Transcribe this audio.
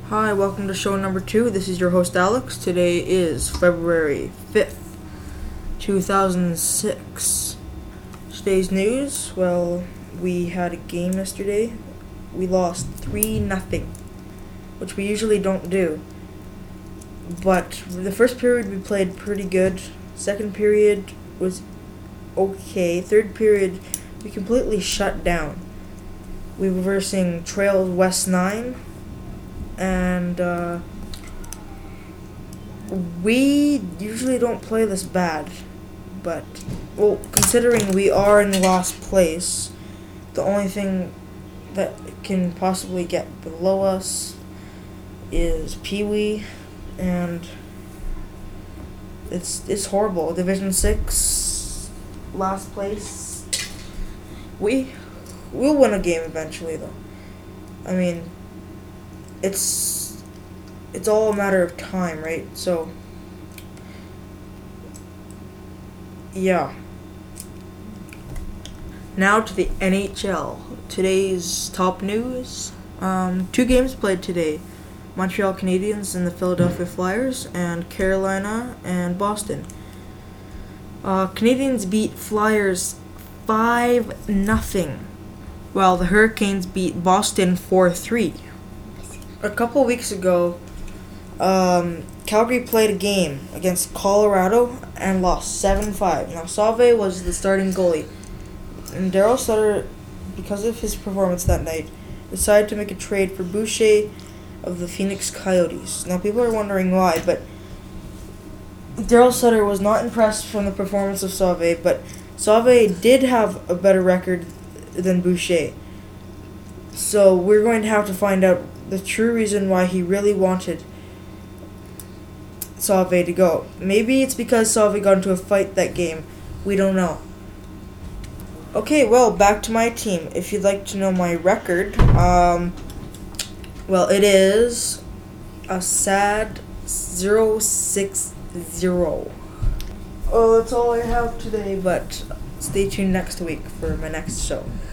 Hi, welcome to show number 2. This is your host Alex. Today is February 5th, 2006. Today's news, well, we had a game yesterday. We lost 3-0, which we usually don't do. But the first period we played pretty good. Second period was okay. Third period we completely shut down. We were versing Trails West 9. And we usually don't play this bad, but, well, considering we are in last place, the only thing that can possibly get below us is Pee Wee, and it's horrible. Division 6, last place. We'll win a game eventually, though. I mean, it's all a matter of time, right? So, yeah. Now to the NHL. Today's top news. 2 games played today. Montreal Canadiens and the Philadelphia Flyers, and Carolina and Boston. Canadiens beat Flyers 5-0, while the Hurricanes beat Boston 4-3. A couple weeks ago, Calgary played a game against Colorado and lost 7-5. Now, Sauve was the starting goalie, and Daryl Sutter, because of his performance that night, decided to make a trade for Boucher of the Phoenix Coyotes. Now, people are wondering why, but Daryl Sutter was not impressed from the performance of Sauve, but Sauve did have a better record than Boucher. So we're going to have to find out the true reason why he really wanted Sauve to go. Maybe it's because Sauve got into a fight that game. We don't know. Okay, well, back to my team. If you'd like to know my record, well, it is a sad 0-6-0. Oh, that's all I have today, but stay tuned next week for my next show.